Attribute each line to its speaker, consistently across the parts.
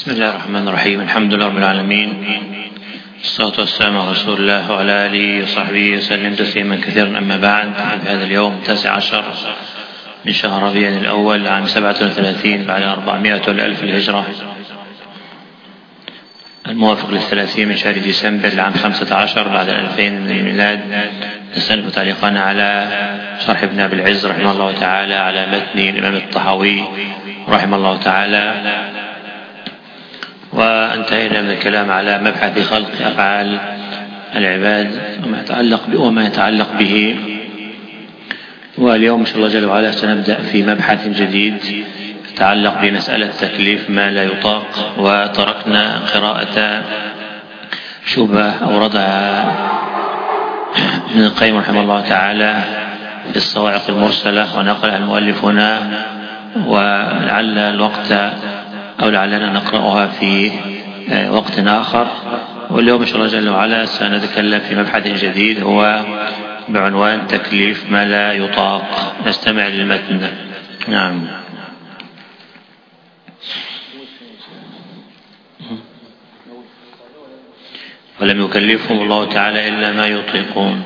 Speaker 1: بسم الله الرحمن الرحيم. الحمد لله رب العالمين، الصلاة والسلام على رسول الله وعلى آله وصحبه وسلم تسليما كثيرا. أما بعد، في هذا اليوم 19 من شهر ربيع الأول عام 37 بعد 400 والألف الهجرة، الموافق ل30 من شهر ديسمبر العام 15 بعد 2000 من الميلاد، نستأنف تعليقنا على شرح ابن أبي العز رحمه الله تعالى على متن الإمام الطحاوي رحمه الله تعالى، وانتهينا من الكلام على مبحث خلق أفعال العباد وما يتعلق به. واليوم إن شاء الله جل وعلا سنبدأ في مبحث جديد يتعلق بمسألة تكليف ما لا يطاق، وتركنا قراءة شبهة أوردها ابن القيم رحمه الله تعالى في الصواعق المرسلة، ونقلها المؤلف هنا، ولعل الوقت أو لعلنا نقرأها في وقت آخر. واليوم إن شاء الله جل وعلا سنتكلم في مبحث جديد هو بعنوان تكليف ما لا يطاق. نستمع للمتن. نعم. ولم يكلفهم الله تعالى إلا ما يطيقون.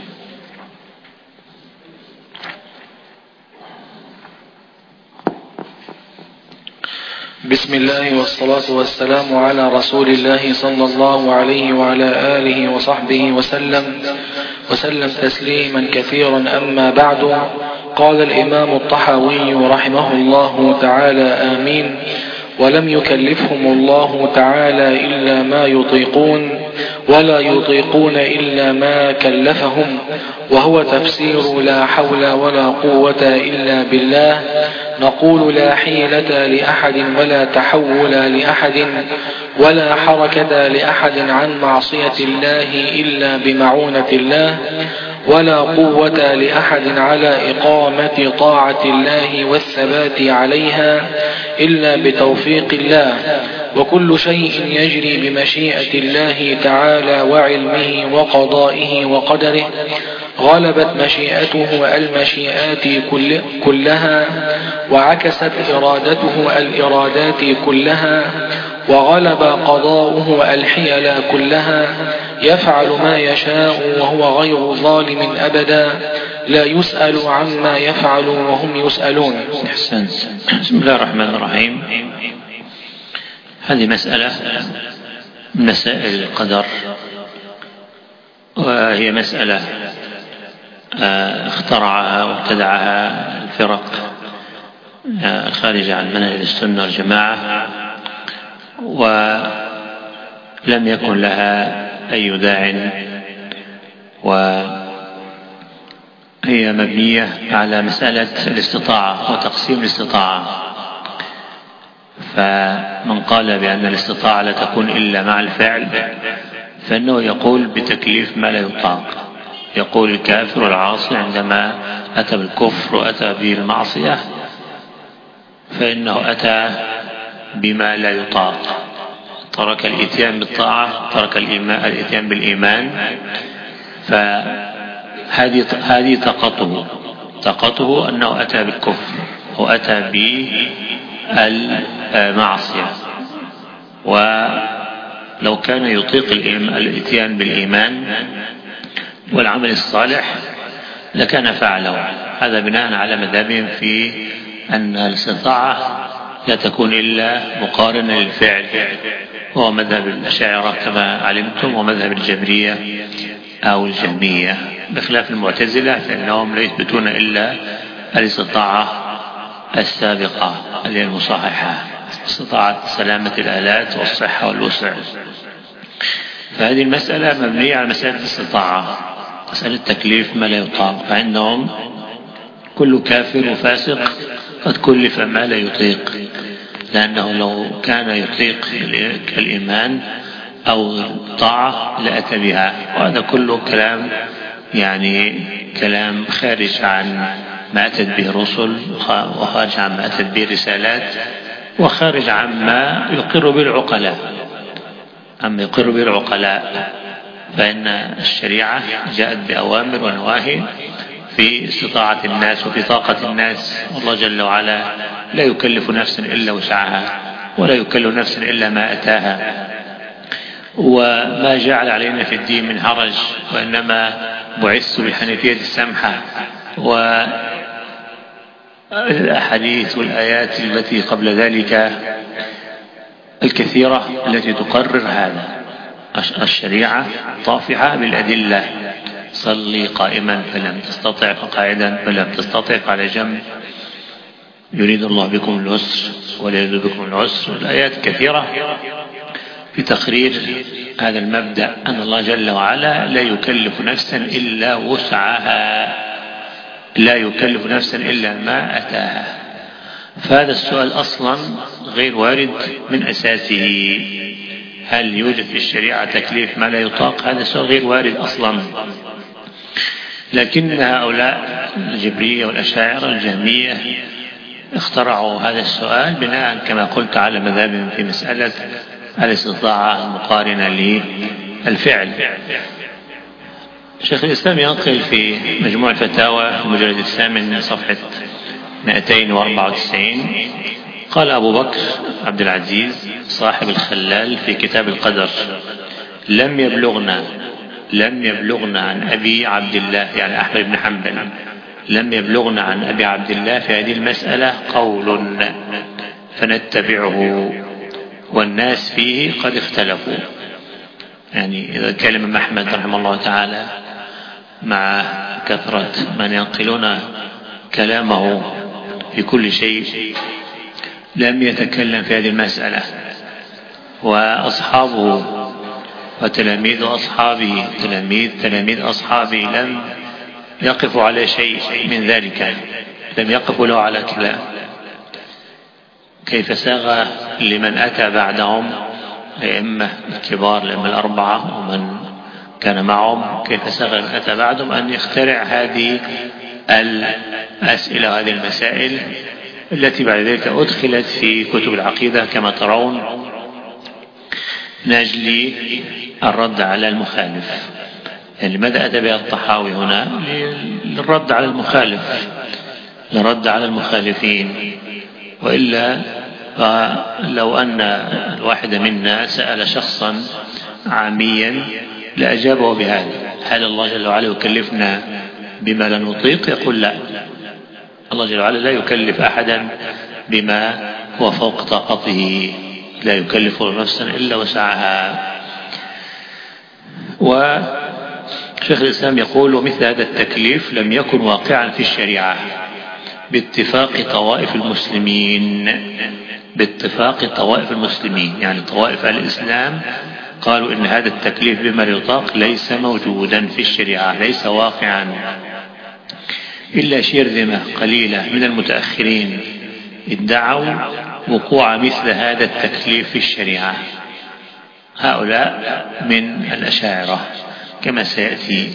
Speaker 2: بسم الله والصلاة والسلام على رسول الله صلى الله عليه وعلى آله وصحبه وسلم تسليما كثيرا. أما بعد، قال الإمام الطحاوي رحمه الله تعالى: آمين. ولم يكلفهم الله تعالى إلا ما يطيقون، ولا يطيقون إلا ما كلفهم، وهو تفسير لا حول ولا قوة إلا بالله. نقول: لا حيلة لأحد ولا تحول لأحد ولا حركة لأحد عن معصية الله إلا بمعونة الله، ولا قوة لأحد على إقامة طاعة الله والثبات عليها إلا بتوفيق الله. وكل شيء يجري بمشيئة الله تعالى وعلمه وقضائه وقدره. غلبت مشيئته المشيئات كلها، وعكست إرادته الإرادات كلها، وغلب قضاؤه الحيل كلها. يفعل ما يشاء وهو غير ظالم أبدا، لا يسأل عما يفعل وهم يسألون.
Speaker 1: أحسنت. بسم الله الرحمن الرحيم. هذه مسألة من مسائل القدر، وهي مسألة اخترعها وابتدعها الفرق الخارجة عن منهج السنة والجماعة، ولم يكن لها أي داع، وهي مبنية على مسألة الاستطاعة وتقسيم الاستطاعة. فمن قال بأن الاستطاعة لا تكون إلا مع الفعل فإنه يقول بتكليف ما لا يطاق. يقول الكافر والعاصي عندما أتى بالكفر وأتى بالمعصية فإنه أتى بما لا يطاق، ترك الإتيان بالطاعة، ترك الإتيان بالإيمان. فهذه طاقته أنه أتى بالكفر وأتى بالمعصية. ولو كان يطيق الإتيان بالإيمان والعمل الصالح لكان فعله. هذا بناء على مذهبهم في أن الاستطاعة لا تكون إلا مقارنة للفعل، وهو مذهب الأشاعرة كما علمتم، ومذهب الجبرية أو الجهمية، بخلاف المعتزلة فإنهم لا يثبتون إلا الاستطاعة السابقة اللي هي المصححة، استطاعة سلامة الآلات والصحة والوسع. فهذه المسألة مبنية على مسألة الاستطاعة، مسألة تكليف ما لا يطاق. فعندهم كل كافر وفاسق قد كلف ما لا يطيق، لأنه لو كان يطيق الإيمان أو الطاعة لأتى بها. وهذا كله كلام كلام خارج عن ما أتت به الرسل، وخارج عن ما أتت به الرسالات، وخارج عما يقر به العقلاء. فإن الشريعة جاءت بأوامر ونواهي في استطاعة الناس وفي طاقة الناس، والله جل وعلا لا يكلف نفسا إلا وسعها، ولا يكلف نفسا إلا ما أتاها، وما جعل علينا في الدين من حرج، وإنما بعثت بالحنيفية السمحة. والأحاديث والآيات التي قبل ذلك الكثيرة التي تقرر هذا. الشريعة طافحة بالأدلة: صلي قائما فلم تستطع فقاعدا، فلم تستطع فعلى جنب، يريد الله بكم اليسر ولا يريد بكم العسر. الآيات كثيرة في تقرير هذا المبدأ، أن الله جل وعلا لا يكلف نفسا إلا وسعها، لا يكلف نفسا إلا ما أتاها. فهذا السؤال أصلا غير وارد من أساسه. هل يوجد في الشريعة تكليف ما لا يطاق؟ هذا السؤال غير وارد أصلا. لكن هؤلاء الجبرية والأشاعرة الجهمية اخترعوا هذا السؤال بناء كما قلت على مذاهبهم في مسألة الاستطاعة المقارنة للفعل. شيخ الإسلام ينقل في مجموع الفتاوى في المجلد 8 صفحة 294: قال أبو بكر عبد العزيز صاحب الخلال في كتاب القدر: لم يبلغنا عن أبي عبد الله، يعني أحمد بن حنبل، لم يبلغنا عن أبي عبد الله في هذه المسألة قول فنتبعه، والناس فيه قد اختلفوا. يعني إذا كلم أحمد رحمه الله تعالى مع كثرة من ينقلون كلامه في كل شيء لم يتكلم في هذه المسألة، وأصحابه وتلاميذ أصحابه تلاميذ أصحابه لم يقفوا على شيء من ذلك، لم يقفوا له على كلام. كيف ساغ لمن أتى بعدهم الأئمة الكبار، الأئمة الأربعة ومن كان معهم، كيف ساغ لمن أتى بعدهم أن يخترع هذه الأسئلة وهذه المسائل التي بعد ذلك أدخلت في كتب العقيدة كما ترون، نجلي الرد على المخالف. يعني لماذا أتى بها الطحاوي هنا؟ للرد على المخالف، للرد على المخالفين. وإلا لو أن الواحد منا سأل شخصا عاميا لأجابه بهذا: هل الله جل وعلا يكلفنا بما لا نطيق؟ يقول لا، الله جل وعلا لا يكلف أحدا بما هو فوق طاقته، لا يكلف نفسا إلا وسعها. وشيخ الإسلام يقول: ومثل هذا التكليف لم يكن واقعا في الشريعة باتفاق طوائف المسلمين، باتفاق طوائف المسلمين، يعني طوائف الإسلام قالوا إن هذا التكليف بما يطاق ليس موجودا في الشريعة، ليس واقعا، إلا شرذمة قليلة من المتأخرين ادعوا وقوع مثل هذا التكليف في الشريعة. هؤلاء من الأشاعرة كما سيأتي،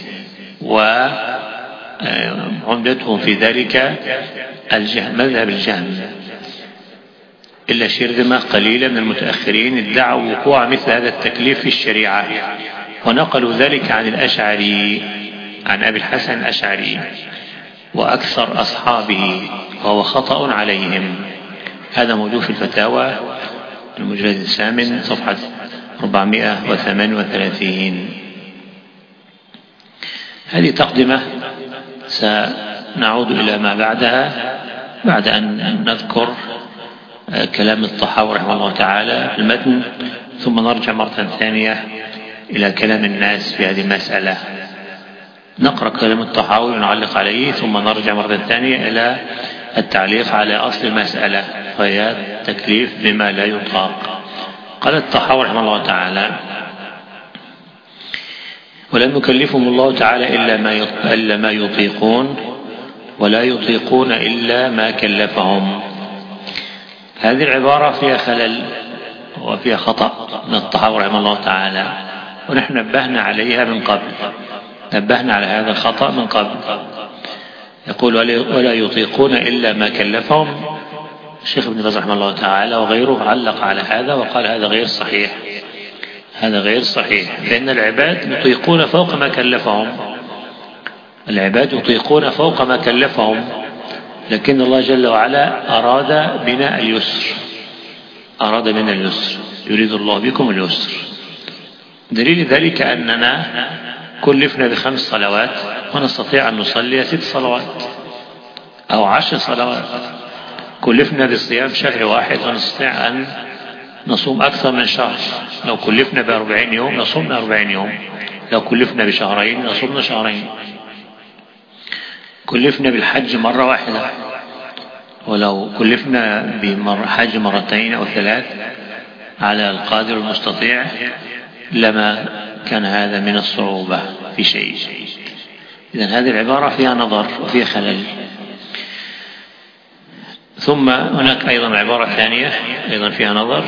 Speaker 1: وعمدتهم في ذلك مذهب الجهم. إلا شرذمة قليلة من المتأخرين ادعوا وقوع مثل هذا التكليف في الشريعة، ونقلوا ذلك عن الأشعري، عن أبي الحسن الأشعري وأكثر أصحابه، وهو خطأ عليهم. هذا موجود في الفتاوى المجلد 8 صفحة 438. هذه تقدمة، سنعود إلى ما بعدها بعد أن نذكر كلام الطحاوي رحمه الله تعالى في المتن، ثم نرجع مرة ثانية إلى كلام الناس في هذه المسألة. نقرأ كلام الطحاوي ونعلق عليه، ثم نرجع مرة ثانية إلى التعليق على أصل المسألة، وهي تكليف بما لا يطاق. قال الطحاوي رحمه الله تعالى: ولم يكلفهم الله تعالى إلا ما يطيقون، ولا يطيقون إلا ما كلفهم. هذه العبارة فيها خلل وفيها خطأ من الطحاوي رحمه الله تعالى، ونحن نبهنا عليها من قبل، نبهنا على هذا الخطأ من قبل. يقول: ولا يطيقون إلا ما كلفهم. الشيخ ابن باز رحمه الله تعالى وغيره علق على هذا وقال: هذا غير صحيح، هذا غير صحيح، لأن العباد يطيقون فوق ما كلفهم، العباد يطيقون فوق ما كلفهم، لكن الله جل وعلا أراد بناء اليسر، أراد من اليسر، يريد الله بكم اليسر. دليل ذلك أننا كلفنا ب5 صلوات ونستطيع أن نصلي 6 صلوات أو 10 صلوات. كلفنا بصيام شهر واحد ونستطيع أن نصوم أكثر من شهر. لو كلفنا ب40 يوم نصومنا 40 يوم، لو كلفنا بشهرين نصومنا شهرين. كلفنا بالحج مرة واحدة، ولو كلفنا بحج مرتين أو 3 على القادر المستطيع لما كان هذا من الصعوبة في شيء. إذن هذه العبارة فيها نظر وفيها خلل. ثم هناك أيضا عبارة ثانية أيضا فيها نظر،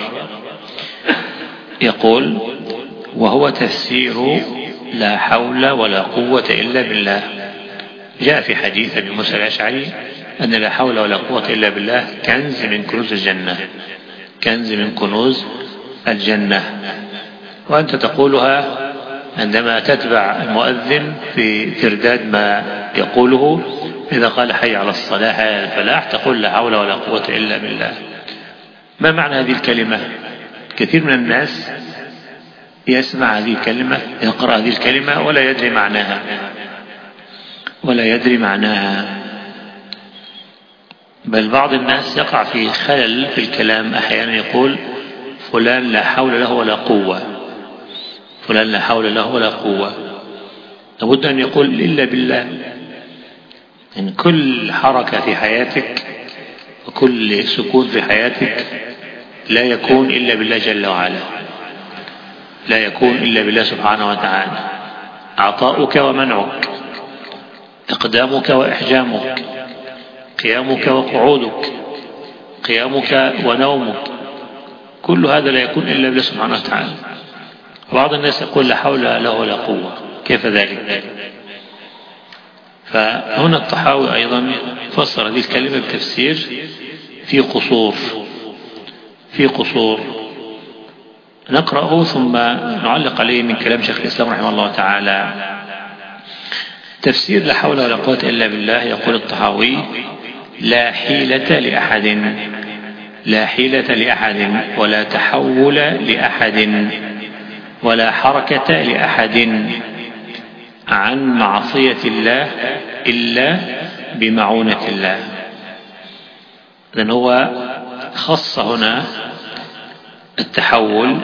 Speaker 1: يقول: وهو تفسير لا حول ولا قوة إلا بالله. جاء في حديث أبي موسى الأشعري أن لا حول ولا قوة إلا بالله كنز من كنوز الجنة، كنز من كنوز الجنة. وأنت تقولها عندما تتبع المؤذن في ترداد ما يقوله. إذا قال حي على الصلاة حي على الفلاح تقول لا حول ولا قوة إلا بالله. ما معنى هذه الكلمة؟ كثير من الناس يسمع هذه الكلمة، يقرأ هذه الكلمة ولا يدري معناها، ولا يدري معناها. بل بعض الناس يقع في خلل في الكلام، أحيانا يقول فلان لا حول له ولا قوة، فلان لا حول له ولا قوة. لابد أن يقول إلا بالله. إن كل حركة في حياتك وكل سكون في حياتك لا يكون إلا بالله جل وعلا، لا يكون إلا بالله سبحانه وتعالى. عطاؤك ومنعك، إقدامك وإحجامك، قيامك وقعودك، قيامك ونومك، كل هذا لا يكون إلا بالله سبحانه وتعالى. بعض الناس يقول لا حول له ولا قوة، كيف ذلك؟ فهنا الطحاوي أيضا فسر هذه الكلمة بتفسير في قصور، في قصور نقرأه ثم نعلق عليه من كلام شيخ الإسلام رحمه الله تعالى. تفسير لا حول ولا قوة إلا بالله، يقول الطحاوي: لا حيلة لأحد، لا حيلة لأحد ولا تحول لأحد ولا حركة لأحد عن معصية الله إلا بمعونة الله. لأن هو خص هنا التحول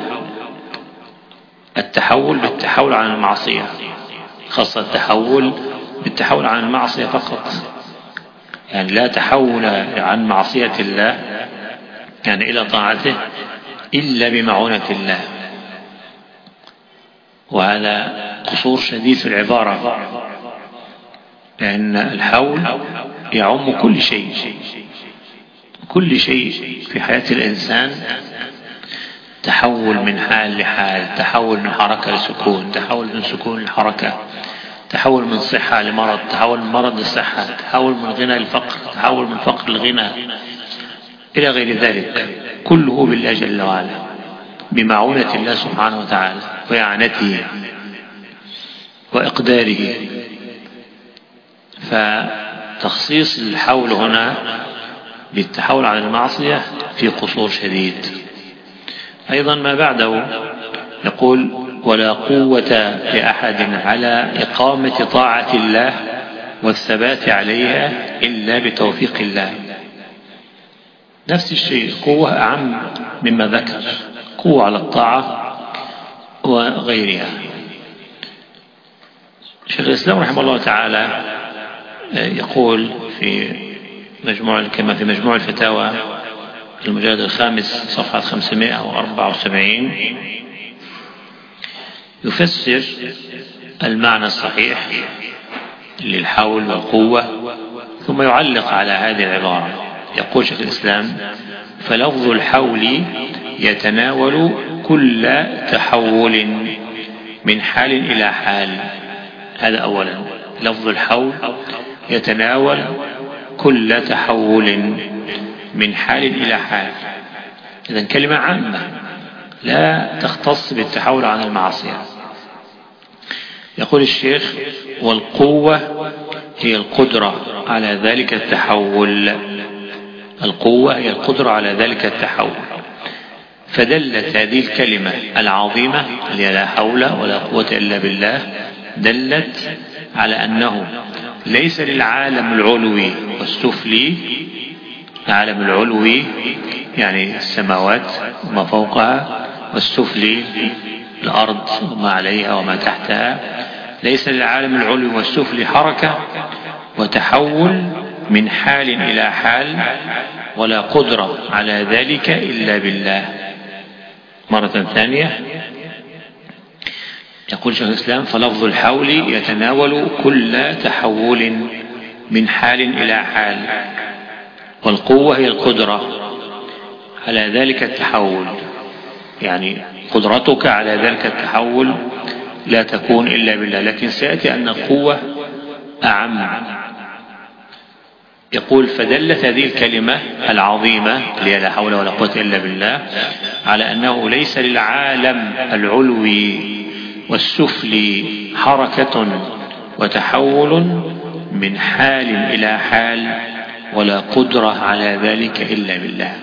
Speaker 1: بالتحول عن المعصية، خص التحول بالتحول عن المعصية فقط. يعني لا تحول عن معصية الله يعني إلى طاعته إلا بمعونة الله. وهذا قصور شديد في العبارة، لأن الحول يعم كل شيء، كل شيء في حياة الإنسان. تحول من حال لحال، تحول من حركة لسكون، تحول من سكون لحركة، تحول من صحة لمرض، تحول من مرض لصحة، تحول من غنى لفقر، تحول من فقر لغنى، إلى غير ذلك. كله بالله جل وعلا، بمعونة الله سبحانه وتعالى وإعانته وإقداره. فتخصيص الحول هنا بالتحول عن المعصية في قصور شديد. أيضا ما بعده يقول: ولا قوة لأحد على إقامة طاعة الله والثبات عليها إلا بتوفيق الله. نفس الشيء، قوة أعم مما ذكر، قوة على الطاعة وغيرها. شيخ الإسلام رحمه الله تعالى يقول في كما في مجموع الفتاوى المجلد 5 صفحة 574 يفسر المعنى الصحيح للحول والقوة، ثم يعلق على هذه العبارة. يقول شيخ الإسلام: فلفظ الحول يتناول كل تحول من حال إلى حال. هذا أولا، لفظ الحول يتناول كل تحول من حال إلى حال. إذن كلمة عامة لا تختص بالتحول عن المعصية. يقول الشيخ: والقوة هي القدرة على ذلك التحول. القوة هي القدرة على ذلك التحول. فدلت هذه الكلمة العظيمة اللي لا حول ولا قوة إلا بالله دلت على أنه ليس للعالم العلوي والسفلي، العالم العلوي يعني السماوات وما فوقها، والسفلي الأرض وما عليها وما تحتها، ليس للعالم العلوي والسفلي حركة وتحول من حال إلى حال ولا قدرة على ذلك إلا بالله. مرة ثانية يقول شيخ الإسلام: فلفظ الحول يتناول كل تحول من حال إلى حال، والقوة هي القدرة على ذلك التحول، يعني قدرتك على ذلك التحول لا تكون إلا بالله، لكن سيأتي أن القوة أعم. يقول: فدلت هذه الكلمة العظيمة اللي لا حول ولا قوة إلا بالله على أنه ليس للعالم العلوي والسفلي حركة وتحول من حال إلى حال ولا قدرة على ذلك إلا بالله.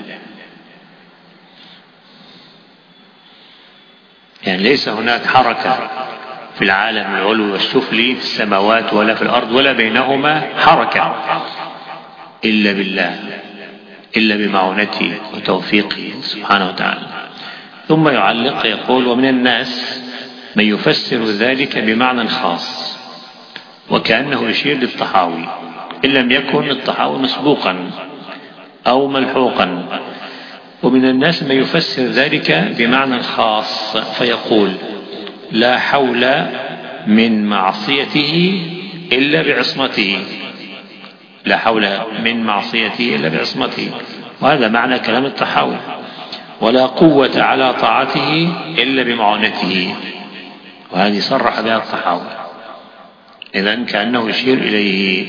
Speaker 1: يعني ليس هناك حركة في العالم العلوي والسفلي في السماوات ولا في الأرض ولا بينهما حركة إلا بالله، إلا بمعونته وتوفيقه سبحانه وتعالى. ثم يعلق يقول: ومن الناس من يفسر ذلك بمعنى خاص وكأنه يشير للطحاوي إن لم يكن الطحاوي مسبوقا أو ملحوقا. ومن الناس من يفسر ذلك بمعنى خاص فيقول: لا حول من معصيته إلا بعصمته، لا حول من معصيته إلا بعصمته، وهذا معنى كلام الطحاوي. ولا قوة على طاعته إلا بمعونته، وهذه صرح بها الطحاوي، إذن كأنه يشير إليه.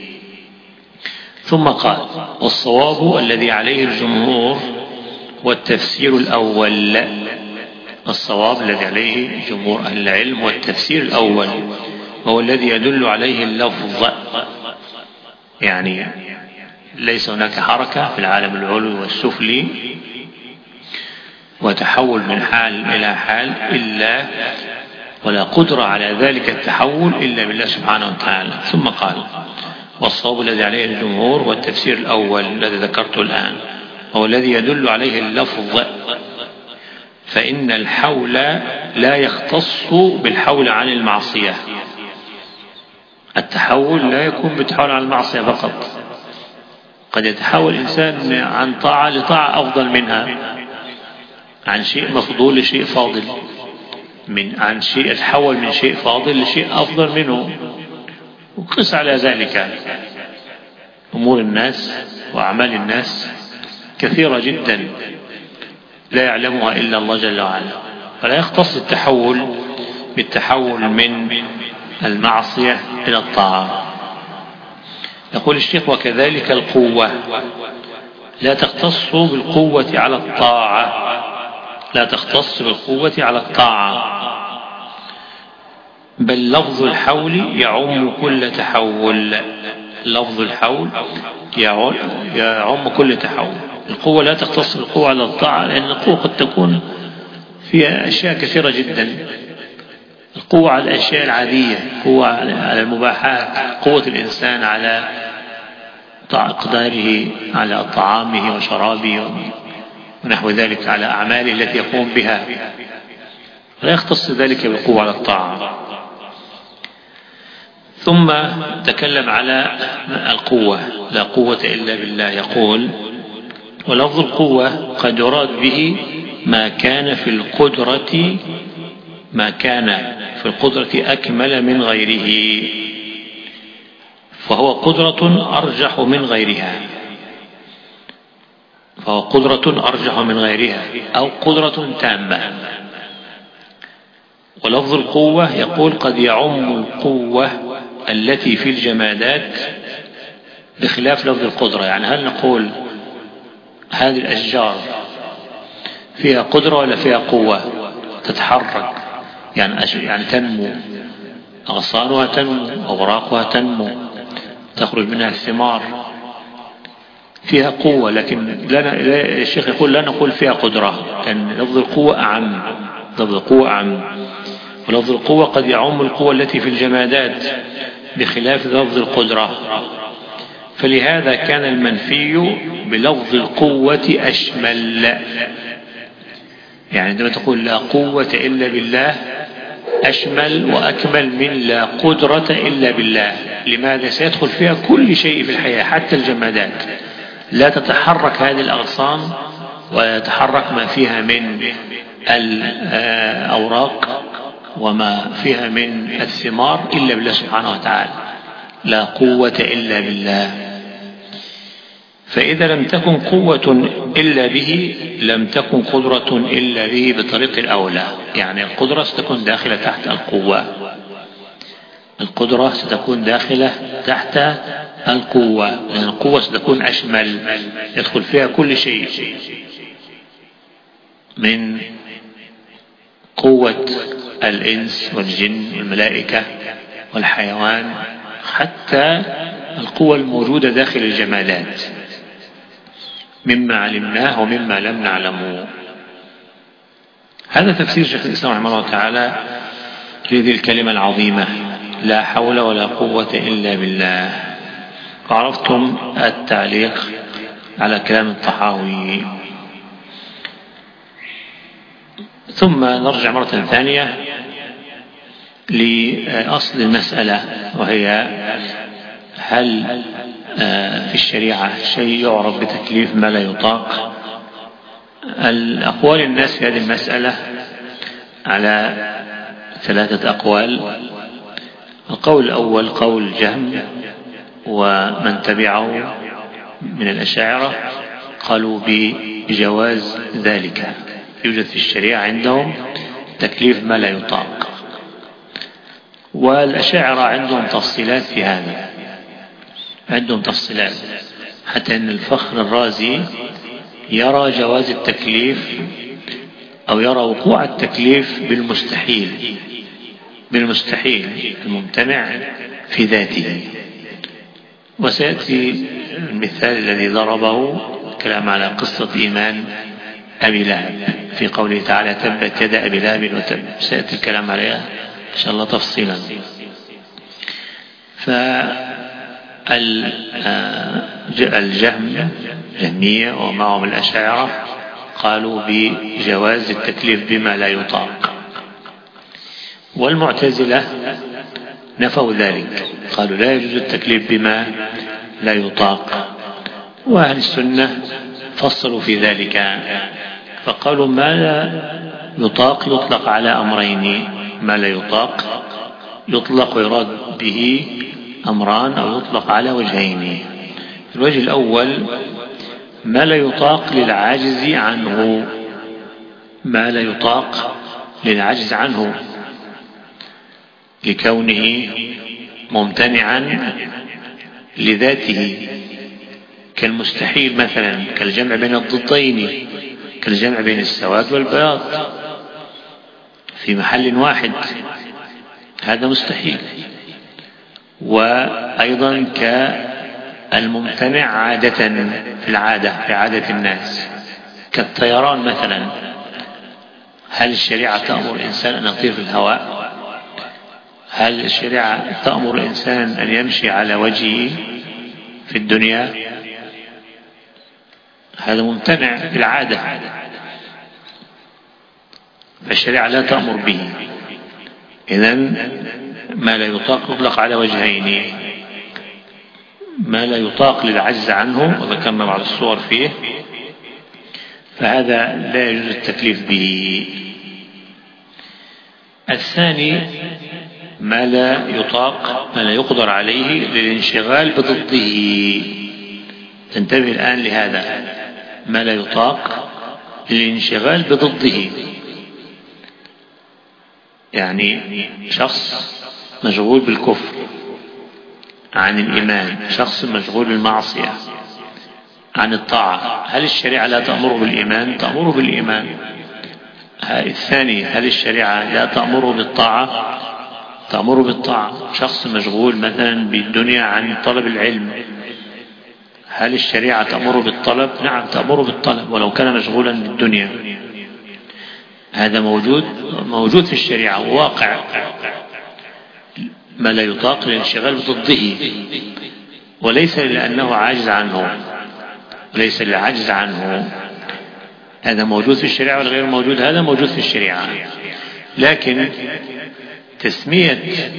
Speaker 1: ثم قال: والصواب الذي عليه الجمهور والتفسير الأول، الصواب الذي عليه جمهور أهل العلم والتفسير الأول هو الذي يدل عليه اللفظ، يعني ليس هناك حركة في العالم العلوي والسفلي وتحول من حال إلى حال إلا ولا قدرة على ذلك التحول إلا بالله سبحانه وتعالى. ثم قال: والصواب الذي عليه الجمهور والتفسير الأول الذي ذكرته الآن هو الذي يدل عليه اللفظ، فإن الحول لا يختص بالحول عن المعصية، التحول لا يكون بالتحول عن المعصية فقط، قد يتحول الإنسان عن طاعة لطاعة أفضل منها، عن شيء مفضول لشيء فاضل، عن شيء يتحول من شيء فاضل لشيء أفضل منه. وقس على ذلك أمور الناس وأعمال الناس كثيرة جدا لا يعلمها إلا الله جل وعلا، فلا يختص التحول بالتحول من المعصية إلى الطاعة. يقول الشيخ: وكذلك القوة لا تختص بالقوة على الطاعة، لا تختص بالقوة على الطاعة، بل لفظ الحول يعم كل تحول، لفظ الحول يعم كل تحول. القوة لا تختص بالقوة على الطاعة، لأن القوة قد تكون فيها أشياء كثيرة جدا، القوة على الأشياء العادية، قوة على المباحات، قوة الإنسان على إقداره على طعامه وشرابه ونحو ذلك، على أعماله التي يقوم بها، لا يختص ذلك بالقوة على الطاعة. ثم تكلم على القوة، لا قوة إلا بالله. يقول: ولفظ القوة قد يراد به ما كان في القدرة أكمل من غيره، فهو قدرة أرجح من غيرها، فهو قدرة أرجح من غيرها أو قدرة تامة. ولفظ القوة يقول قد يعم القوة التي في الجمادات بخلاف لفظ القدرة. يعني هل نقول هذه الأشجار فيها قدرة ولا فيها قوة تتحرك؟ يعني تنمو، أغصانها تنمو، أوراقها تنمو، تخرج منها الثمار، فيها قوة، لكن الشيخ يقول لا نقول فيها قدرة، لأن لفظ القوة أعم. لفظ القوة أعم، ولفظ القوة قد يعم القوة التي في الجمادات بخلاف لفظ القدرة. فلهذا كان المنفي بلفظ القوة أشمل. يعني عندما تقول لا قوة إلا بالله أشمل وأكمل من لا قدرة إلا بالله. لماذا؟ سيدخل فيها كل شيء في الحياة حتى الجمادات، لا تتحرك هذه الأغصان ويتحرك ما فيها من الأوراق وما فيها من الثمار إلا بالله سبحانه وتعالى. لا قوة إلا بالله. فإذا لم تكن قوة إلا به لم تكن قدرة إلا به بطريق الأولى. يعني القدرة ستكون داخلة تحت القوة، القدرة ستكون داخلة تحت القوة، لأن القوة ستكون أشمل، يدخل فيها كل شيء من قوة الإنس والجن والملائكة والحيوان حتى القوة الموجودة داخل الجمادات مما علمناه ومما لم نعلمه. هذا تفسير شيخ الإسلام رحمه الله تعالى لهذه الكلمة العظيمة لا حول ولا قوة إلا بالله. وعرفتم التعليق على كلام الطحاوي. ثم نرجع مرة ثانية لأصل المسألة، وهي هل في الشريعة شيء يعرف بتكليف ما لا يطاق؟ الأقوال الناس في هذه المسألة على 3 أقوال. القول الأول قول جهم ومن تبعه من الأشاعرة، قالوا بجواز ذلك، يوجد في الشريعة عندهم تكليف ما لا يطاق. والأشاعرة عندهم تفصيلات في هذا، عندهم تفصيلات، حتى أن الفخر الرازي يرى جواز التكليف أو يرى وقوع التكليف بالمستحيل الممتنع في ذاته. وسيأتي المثال الذي ضربه كلام على قصة إيمان أبي لهب في قوله تعالى تبت يد أبي لهب وتب، سيأتي الكلام عليها إن شاء الله تفصيلا. الجهمية ومعهم الأشاعرة قالوا بجواز التكليف بما لا يطاق، والمعتزلة نفوا ذلك، قالوا لا يجوز التكليف بما لا يطاق. وأهل السنة فصلوا في ذلك فقالوا ما لا يطاق يطلق على أمرين. ما لا يطاق يطلق ويراد به أمران أو يطلق على وجهين. الوجه الأول ما لا يطاق للعاجز عنه، ما لا يطاق للعجز عنه لكونه ممتنعا لذاته، كالمستحيل مثلا، كالجمع بين الضدين، كالجمع بين السواد والبياض في محل واحد، هذا مستحيل. وأيضا كالممتنع عادة في العادة، في عادة الناس، كالطيران مثلا. هل الشريعة تأمر الإنسان أن يطير في الهواء؟ هل الشريعة تأمر الإنسان أن يمشي على وجهه في الدنيا؟ هذا ممتنع في العادة، فالشريعة لا تأمر به. إذن ما لا يطاق يطلق على وجهين: ما لا يطاق للعجز عنه، وذكرنا بعض الصور فيه، فهذا لا يجوز التكليف به. الثاني ما لا يطاق، ما لا يقدر عليه للانشغال بضده. تنتبه الآن لهذا، ما لا يطاق للانشغال بضده. يعني شخص مشغول بالكفر عن الإيمان، شخص مشغول بالمعصية عن الطاعة، هل الشريعة لا تأمره بالإيمان؟ تأمره بالإيمان. الثاني هل الشريعة لا تأمره بالطاعة؟ تأمره بالطاعة. شخص مشغول مثلا بالدنيا عن طلب العلم، هل الشريعة تأمر بالطلب؟ نعم تأمر بالطلب ولو كان مشغولا بالدنيا. هذا موجود في الشريعة وواقع. ما لا يطاق الانشغال بضده، وليس لأنه عاجز عنه، وليس للعجز عنه. هذا موجود في الشريعة والغير موجود، هذا موجود في الشريعة. لكن تسمية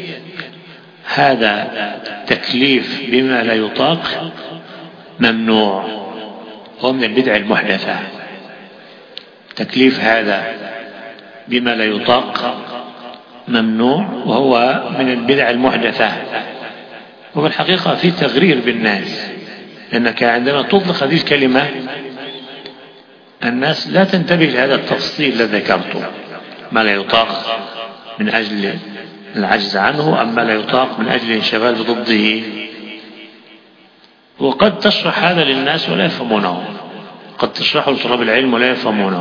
Speaker 1: هذا تكليف بما لا يطاق ممنوع، هو من البدع المحدثة. تكليف هذا بما لا يطاق ممنوع وهو من البدع المحدثة. وفي الحقيقة في تغرير بالناس، لأنك عندما تطلق هذه الكلمة الناس لا تنتبه لهذا التفصيل الذي ذكرته، ما لا يطاق من أجل العجز عنه، أما لا يطاق من أجل الانشغال بضده. وقد تشرح هذا للناس ولا يفهمونه، قد تشرحه لطلاب العلم ولا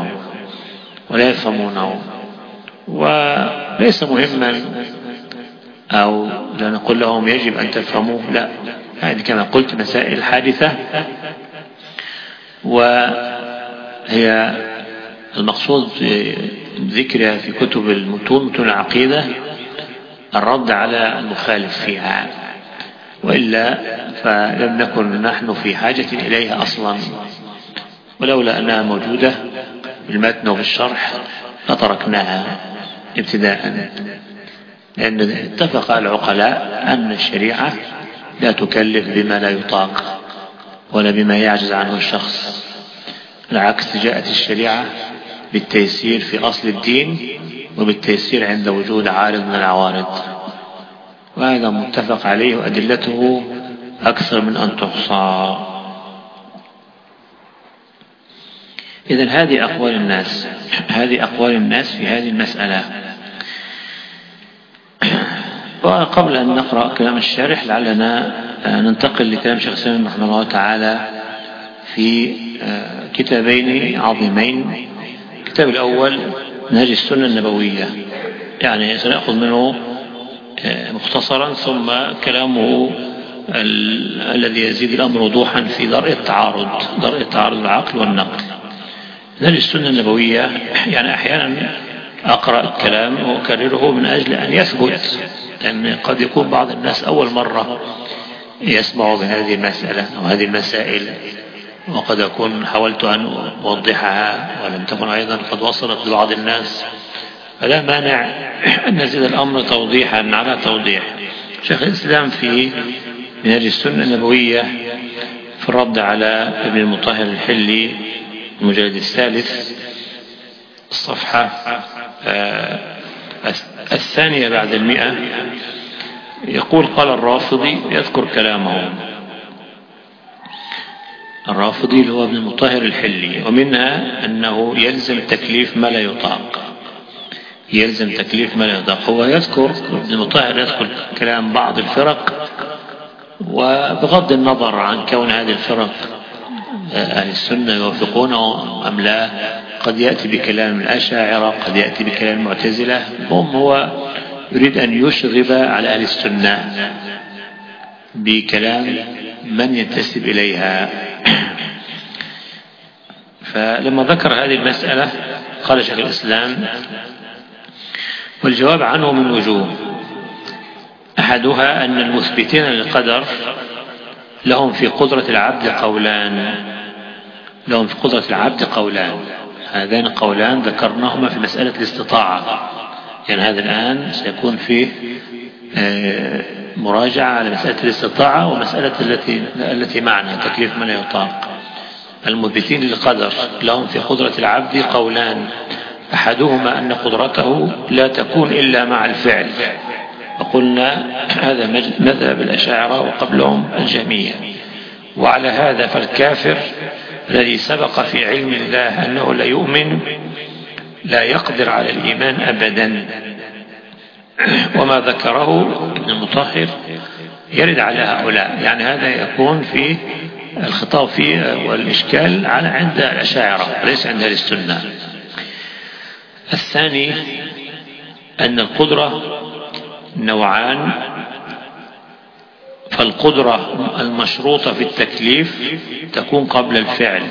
Speaker 1: يفهمونه وليس مهما، أو لا نقول لهم يجب أن تفهموه، لا، هذه كما قلت مسائل حادثة، وهي المقصود ذكرها في كتب متون العقيدة الرد على المخالف فيها، وإلا فلم نكن نحن في حاجة إليها أصلا، ولولا أنها موجودة بالمتن وبالشرح لتركناها ابتداء. لأن اتفق العقلاء أن الشريعة لا تكلف بما لا يطاق ولا بما يعجز عنه الشخص، العكس، جاءت الشريعة بالتيسير في أصل الدين وبالتيسير عند وجود عارض من العوارض، وهذا متفق عليه وأدلته أكثر من أن تحصى. إذن هذه أقوال الناس في هذه المسألة. وقبل أن نقرأ كلام الشارح لعلنا ننتقل لكلام شيخ الإسلام رحمه الله تعالى في كتابين عظيمين. الكتاب الأول منهج السنة النبوية، يعني سنأخذ منه مختصرا ثم كلامه الذي يزيد الأمر وضوحا في درء التعارض العقل والنقل. منهج السنة النبوية يعني أحيانا أقرأ الكلام وأكرره من أجل أن يثبت، لأن قد يكون بعض الناس أول مرة يسمع بهذه المسألة أو هذه المسائل، وقد أكون حاولت أن أوضحها ولم تكن أيضا قد وصلت لبعض الناس، فلا مانع أن نزيد الأمر توضيحا على توضيح. شيخ الإسلام في منهج السنة النبوية في الرد على ابن المطهر الحلي المجلد الثالث الصفحة 200 يقول: قال الرافضي، يذكر كلامه الرافضي اللي هو ابن المطهر الحلي، ومنها أنه يلزم تكليف ما لا يطاق، هو يذكر ابن المطهر يذكر كلام بعض الفرق، وبغض النظر عن كون هذه الفرق أهل السنة يوافقونه أم لا، قد يأتي بكلام الأشاعرة، قد يأتي بكلام المعتزلة، هو يريد أن يشغب على أهل السنة بكلام من ينتسب إليها. فلما ذكر هذه المسألة قال شيخ الإسلام: والجواب عنه من وجوه، أحدها أن المثبتين للقدر لهم في قدرة العبد قولان، هذان قولان ذكرناهما في مسألة الاستطاعة، يعني هذا الآن سيكون فيه مراجعة على مسألة الاستطاعة ومسألة التي معنا تكليف من يطاق. المثبتين للقدر لهم في قدرة العبد قولان، أحدهما أن قدرته لا تكون إلا مع الفعل، وقلنا هذا مذهب الأشاعرة وقبلهم الجهمية. وعلى هذا فالكافر الذي سبق في علم الله أنه لا يؤمن لا يقدر على الإيمان أبدا. وما ذكره ابن المطهر يرد على هؤلاء، يعني هذا يكون في الخطاب فيه والإشكال عند الأشاعرة ليس عند أهل السنة. الثاني أن القدرة نوعان، فالقدرة المشروطة في التكليف تكون قبل الفعل.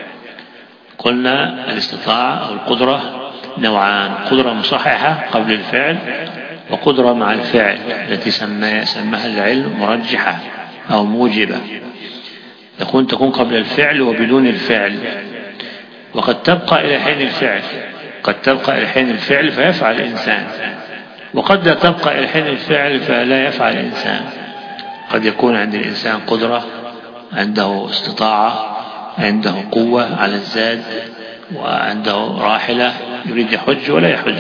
Speaker 1: قلنا الاستطاعة أو القدرة نوعان: قدرة مصححة قبل الفعل، وقدرة مع الفعل التي سماها العلم مرجحة أو موجبة، تكون قبل الفعل وبدون الفعل. وقد تبقى إلى حين الفعل، قد تبقى إلى حين الفعل فيفعل الإنسان، وقد لا تبقى إلى حين الفعل فلا يفعل الإنسان. قد يكون عند الإنسان قدرة، عنده استطاعة، عنده قوة على الزاد، وعنده راحلة يريد يحج ولا يحج،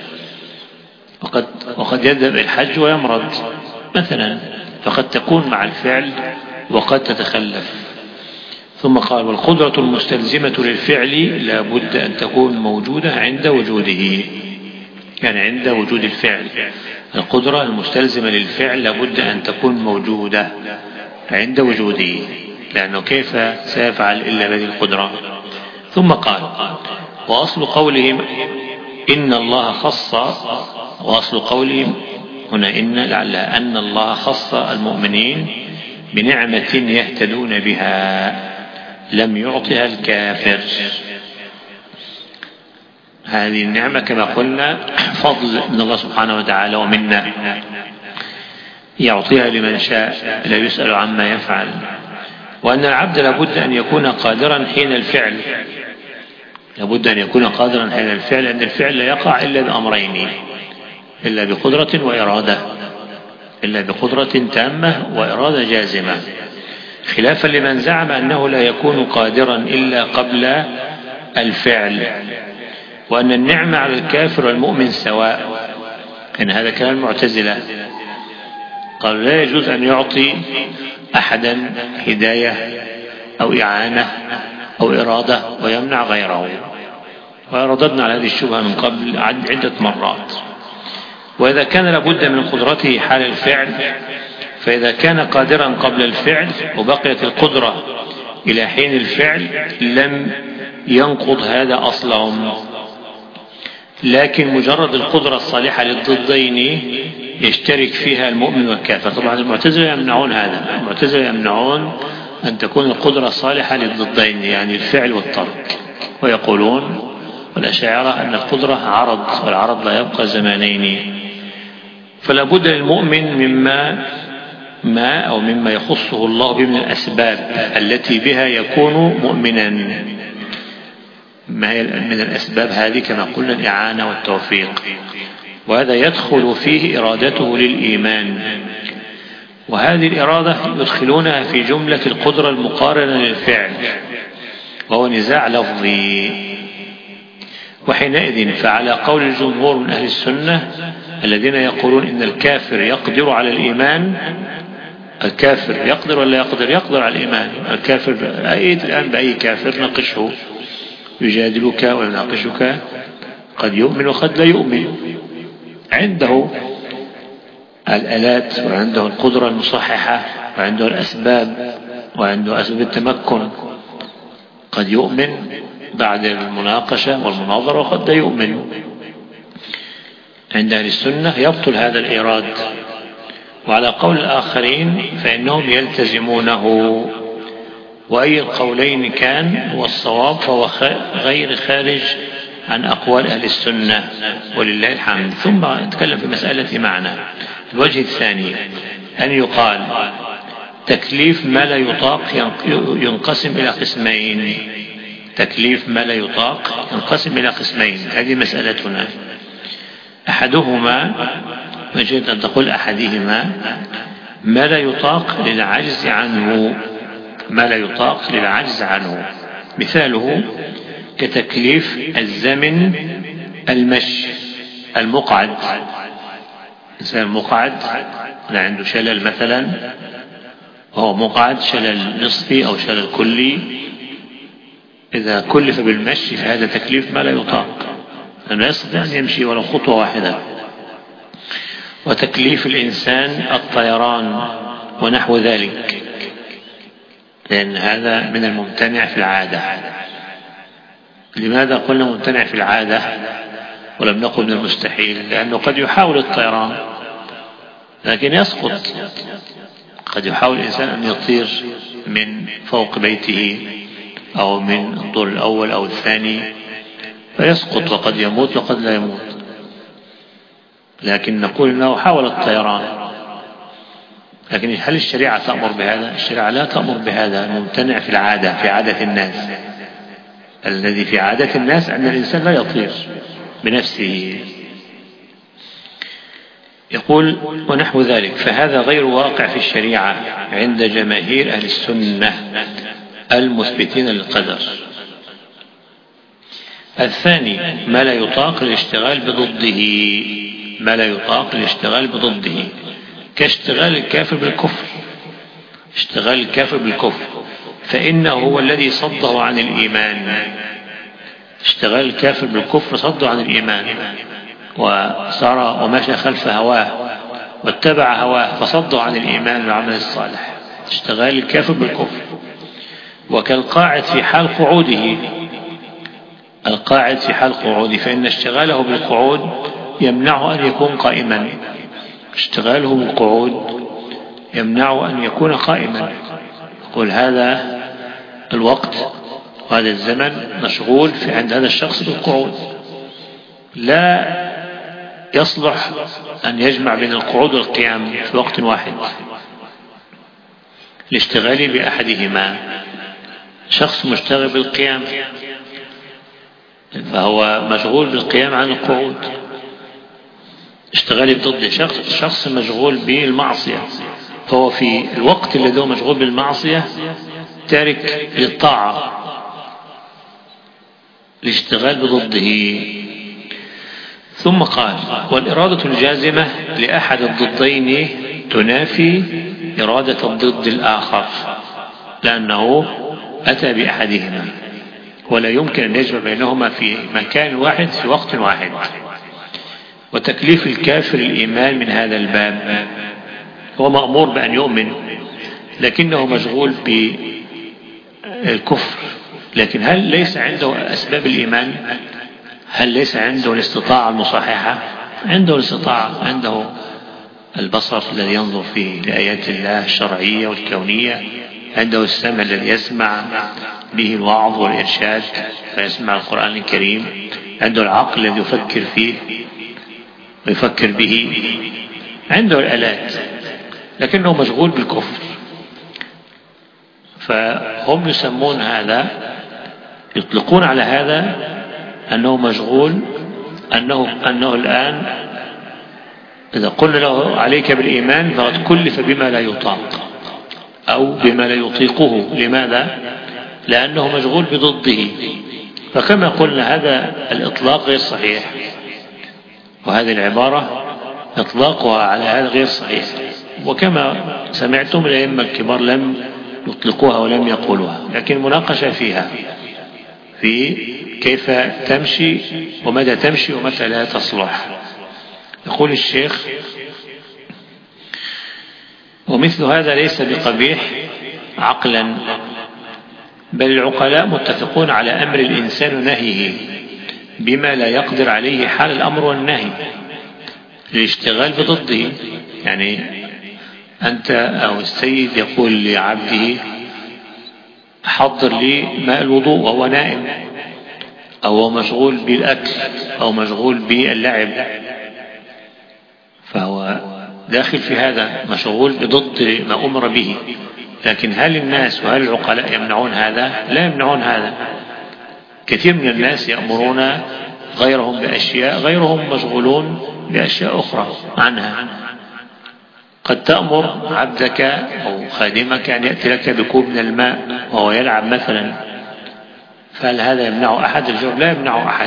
Speaker 1: وقد يذهب الحج ويمرض مثلا، فقد تكون مع الفعل وقد تتخلف. ثم قال: والقدرة المستلزمة للفعل لا بد أن تكون موجودة عند وجوده، يعني عند وجود الفعل. القدرة المستلزمة للفعل لا بد أن تكون موجودة عند وجوده، لأنه كيف سيفعل إلا بهذه القدرة؟ ثم قال: وأصل قولهم إن الله خص، وأصل قولهم هنا إن لعلها أن الله خص المؤمنين بنعمة يهتدون بها لم يعطها الكافر. هذه النعمة كما قلنا فضل من الله سبحانه وتعالى ومنا، يعطيها لمن شاء لا يسأل عما يفعل. وأن العبد لابد أن يكون قادرا حين الفعل، لابد أن يكون قادرا حين الفعل، لأن الفعل لا يقع إلا بأمرين: إلا بقدرة وإرادة، إلا بقدرة تامة وإرادة جازمة، خلافا لمن زعم أنه لا يكون قادرا إلا قبل الفعل، وأن النعمة على الكافر والمؤمن سواء. إن هذا كلام المعتزلة، قالوا لا يجوز أن يعطي أحدا هداية أو إعانة أو إرادة ويمنع غيره، ورددنا على هذه الشبهة من قبل عدة مرات. وإذا كان لابد من قدرته حال الفعل، فإذا كان قادرا قبل الفعل وبقيت القدرة إلى حين الفعل لم ينقض هذا أصلهم. لكن مجرد القدرة الصالحة للضدين يشترك فيها المؤمن والكافر. طبعا المعتزلة يمنعون هذا، المعتزلة يمنعون أن تكون القدرة صالحة للضدين، يعني الفعل والترك، ويقولون والأشاعرة أن القدرة عرض، والعرض لا يبقى زمانين. فلا بد للمؤمن مما يخصه الله به من الأسباب التي بها يكون مؤمنا. ما هي من الأسباب هذه؟ كما قلنا الإعانة والتوفيق، وهذا يدخل فيه إرادته للإيمان، وهذه الإرادة يدخلونها في جملة القدرة المقارنة للفعل، وهو نزاع لفظي. وحينئذ فعلى قول الجمهور من أهل السنة الذين يقولون إن الكافر يقدر على الإيمان، الكافر يقدر ولا يقدر؟ يقدر على الإيمان. الكافر الآن بأي كافر ناقشه، يجادلك ويناقشك، قد يؤمن وقد لا يؤمن، عنده الآلات وعنده القدرة المصححة وعنده الأسباب وعنده أسباب التمكن، قد يؤمن بعد المناقشة والمناظرة وقد لا يؤمن. عند أهل السنة يبطل هذا الإيراد. وعلى قول الآخرين فإنهم يلتزمونه، وأي القولين كان هو الصواب فهو غير خارج عن أقوال أهل السنة ولله الحمد. ثم نتكلم في مسألة معنى. الوجه الثاني أن يقال تكليف ما لا يطاق ينقسم إلى قسمين. تكليف ما لا يطاق ينقسم إلى قسمين، هذه مسألتنا. أحدهما، وجدت أن تقول أحدهما، ما لا يطاق للعجز عنه، ما لا يطاق للعجز عنه. مثاله كتكليف الزمن المشي، المقعد، إنسان مقعد لا عنده شلل مثلا وهو مقعد، شلل نصفي أو شلل كلي، إذا كلف بالمشي فهذا تكليف ما لا يطاق، لأنه يستطيع أن يمشي ولو خطوة واحدة. وتكليف الإنسان الطيران ونحو ذلك، لأن هذا من الممتنع في العادة. لماذا قلنا ممتنع في العادة ولم نقل من المستحيل؟ لأنه قد يحاول الطيران لكن يسقط، قد يحاول الإنسان أن يطير من فوق بيته أو من الدور الأول أو الثاني فيسقط، وقد يموت وقد لا يموت، لكن نقول إنه حاول الطيران. لكن هل الشريعة تأمر بهذا؟ الشريعة لا تأمر بهذا، ممتنع في العادة، في عادة الناس. الذي في عادة الناس أن الإنسان لا يطير بنفسه. يقول ونحو ذلك، فهذا غير واقع في الشريعة عند جماهير أهل السنة المثبتين للقدر. الثاني ما لا يطاق الاشتغال بضده، ما لا يطاق الاشتغال بضده، كاشتغال الكافر بالكفر. اشتغال الكافر بالكفر فإنه هو الذي صده عن الإيمان. اشتغال الكافر بالكفر صده عن الإيمان، وصار ومشى خلف هواه واتبع هواه فصده عن الإيمان والعمل الصالح. اشتغال الكافر بالكفر. وكالقاعد في حال قعوده، القاعد في حال قعوده فإن اشتغاله بالقعود يمنعه أن يكون قائما. اشتغاله بالقعود يمنعه أن يكون قائما. يقول هذا الوقت وهذا الزمن مشغول في عند هذا الشخص بالقعود، لا يصلح أن يجمع بين القعود والقيام في وقت واحد لاشتغال بأحدهما. شخص مشتغل بالقيام فهو مشغول بالقيام عن القعود، اشتغال بضده. شخص مشغول بالمعصية فهو في الوقت الذي هو مشغول بالمعصية تارك للطاعة، الاشتغال بضده. ثم قال والإرادة الجازمة لأحد الضدين تنافي إرادة الضد الآخر، لأنه أتى بأحدهما ولا يمكن أن يجمع بينهما في مكان واحد في وقت واحد. وتكليف الكافر الإيمان من هذا الباب، هو مأمور بأن يؤمن لكنه مشغول بالكفر. لكن هل ليس عنده أسباب الإيمان؟ هل ليس عنده الاستطاعة المصححة؟ عنده الاستطاعة، عنده البصر الذي ينظر فيه لآيات الله الشرعية والكونية، عنده السمع الذي يسمع به الوعظ والإرشاد فيسمع القرآن الكريم، عنده العقل الذي يفكر فيه ويفكر به، عنده الآلات، لكنه مشغول بالكفر. فهم يسمون هذا، يطلقون على هذا أنه مشغول، أنه الآن إذا قلنا له عليك بالإيمان فقد كلف بما لا يطاق أو بما لا يطيقه. لماذا؟ لأنه مشغول بضده. فكما قلنا هذا الإطلاق غير صحيح، وهذه العبارة إطلاقها على هذا غير صحيح. وكما سمعتم الأئمة الكبار لم يطلقوها ولم يقولوها، لكن مناقشة فيها في كيف تمشي ومتى تمشي ومتى لا تصلح. يقول الشيخ ومثل هذا ليس بقبيح عقلا، بل العقلاء متفقون على أمر الإنسان نهيه بما لا يقدر عليه حال الأمر والنهي للاشتغال بضده. يعني أنت أو السيد يقول لعبده حضر لي ماء الوضوء وهو نائم، أو هو مشغول بالأكل أو مشغول باللعب، فهو داخل في هذا مشغول بضد ما أمر به. لكن هل الناس وهل العقلاء يمنعون هذا؟ لا يمنعون هذا. كثير من الناس يأمرون غيرهم بأشياء غيرهم مشغولون بأشياء أخرى عنها. قد تأمر عبدك أو خادمك أن يأتي لك بكوب من الماء وهو يلعب مثلا، فهل هذا يمنع أحد؟ الجواب لا يمنع أحد.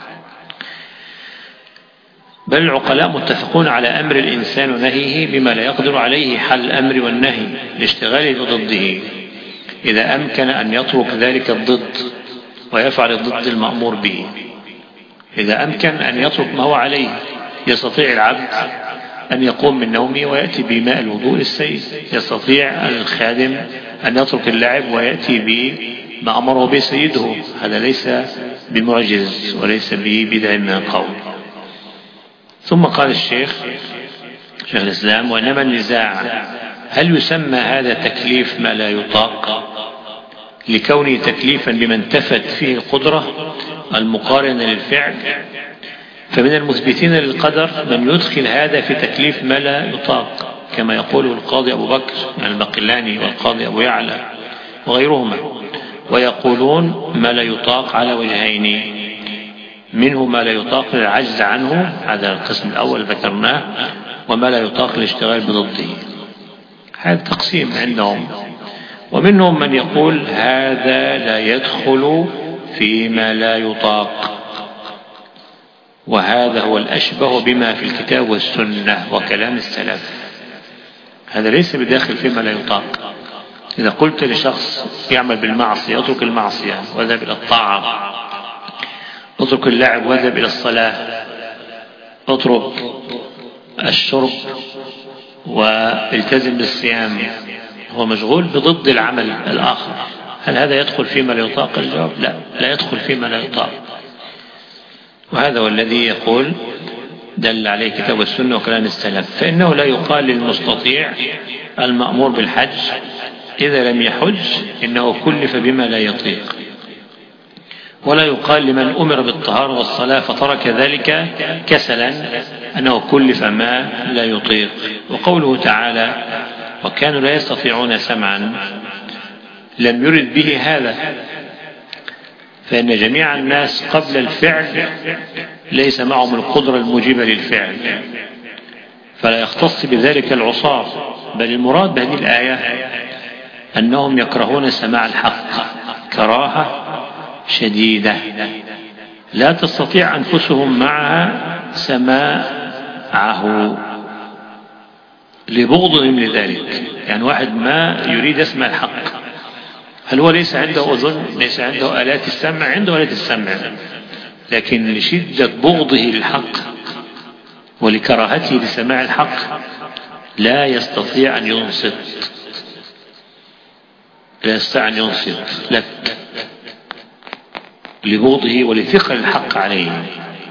Speaker 1: بل العقلاء متفقون على أمر الإنسان نهيه بما لا يقدر عليه حل الأمر والنهي لاشتغاله بضده، إذا أمكن أن يترك ذلك الضد ويفعل الضد المأمور به. إذا أمكن أن يترك ما هو عليه، يستطيع العبد أن يقوم من نومه ويأتي بماء الوضوء للسيد، يستطيع الخادم أن يترك اللعب ويأتي بما أمره به سيده. هذا ليس بمعجز وليس ببدع من القول. ثم قال الشيخ الإسلام وإنما النزاع هل يسمى هذا تكليف ما لا يطاق لكونه تكليفا بما انتفت فيه القدرة المقارنة للفعل؟ فمن المثبتين للقدر من يدخل هذا في تكليف ما لا يطاق، كما يقوله القاضي أبو بكر البقلاني والقاضي أبو يعلى وغيرهما، ويقولون ما لا يطاق على وجهين: منه ما لا يطاق للعجز عنه، هذا القسم الأول ذكرناه، وما لا يطاق للاشتغال بضده، هذا تقسيم عندهم. ومنهم من يقول هذا لا يدخل فيما لا يطاق، وهذا هو الأشبه بما في الكتاب والسنة وكلام السلف، هذا ليس بداخل فيما لا يطاق. إذا قلت لشخص يعمل بالمعصية اترك المعصية واذهب إلى الطاعة، اترك اللعب واذهب إلى الصلاة، اترك الشرب والتزم بالصيام، هو مشغول بضد العمل الآخر، هل هذا يدخل فيما لا يطاق؟ الجواب لا، لا يدخل فيما لا يطاق. وهذا هو الذي يقول دل عليه كتاب السنة وكلام السلف. فإنه لا يقال للمستطيع المأمور بالحج إذا لم يحج إنه كلف بما لا يطيق، ولا يقال لمن أمر بالطهارة والصلاة فترك ذلك كسلا أنه كلف ما لا يطيق. وقوله تعالى وكانوا لا يستطيعون سمعا لم يرد به هذا، فإن جميع الناس قبل الفعل ليس معهم القدرة الموجبة للفعل، فلا يختص بذلك العصاة، بل المراد بهذه الآية أنهم يكرهون سماع الحق كراهة شديدة لا تستطيع أنفسهم معها سماعه لبغضهم لذلك. يعني واحد ما يريد يسمع الحق، هل هو ليس عنده أذن؟ ليس عنده آلات السمع؟ عنده آلات السمع، لكن لشدة بغضه للحق ولكراهته لسماع الحق لا يستطيع أن ينصت، لا يستطيع أن ينصت لك لبغضه ولثقل الحق عليه.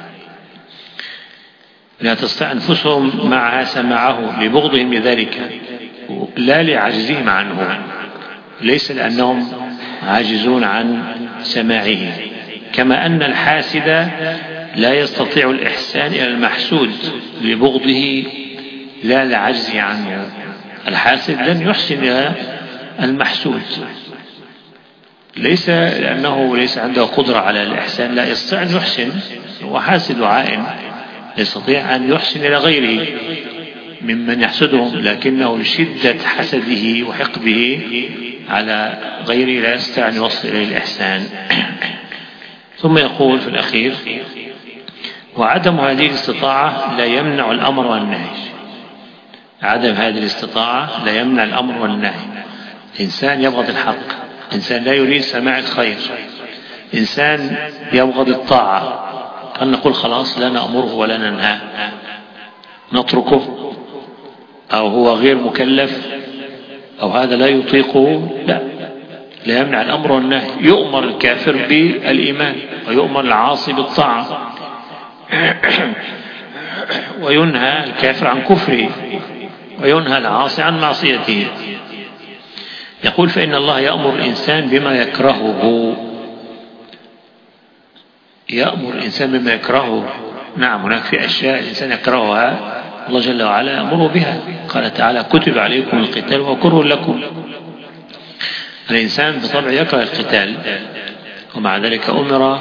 Speaker 1: لا تستطيع أنفسهم معها سماعه لبغضهم لذلك، لا لعجزهم عنه، ليس لأنهم عاجزون عن سماعه. كما أن الحاسد لا يستطيع الإحسان إلى المحسود لبغضه لا لعجزه عنه، الحاسد لن يحسن إلى المحسود ليس لأنه ليس عنده قدرة على الإحسان، لا يستطيع أن يحسن، هو حاسد عائن يستطيع أن يحسن إلى غيره ممن يحسدهم، لكنه لشدة حسده وحقده على غيره لا يستطيع أن يوصل إلى الإحسان. ثم يقول في الأخير وعدم هذه الاستطاعة لا يمنع الأمر والنهي. عدم هذه الاستطاعة لا يمنع الأمر والنهي. إنسان يبغض الحق، إنسان لا يريد سماع الخير، إنسان يبغض الطاعة، هل نقول خلاص لا نأمره ولا ننهاه نتركه، أو هو غير مكلف، أو هذا لا يطيقه؟ لا، لا يمنع الأمر والنهي. يؤمر الكافر بالإيمان ويؤمر العاصي بالطاعة وينهى الكافر عن كفره وينهى العاصي عن معصيته. يقول فإن الله يأمر الإنسان بما يكرهه، يأمر الإنسان بما يكرهه. نعم، هناك في أشياء الإنسان يكرهها الله جل وعلا يأمره بها، قال تعالى كتب عليكم القتال وكره لكم. الإنسان بطبع يكره القتال ومع ذلك أمر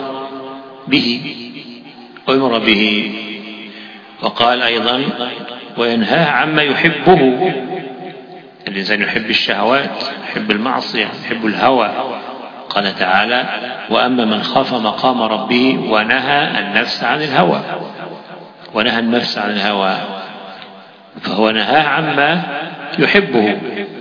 Speaker 1: به، وقال أيضا وينهاه عما يحبه. الإنسان يحب الشهوات، يحب المعصية، يحب الهوى، قال تعالى وأما من خاف مقام ربه ونهى النفس عن الهوى، ونهى النفس عن الهوى، فهو نهاه عما يحبه.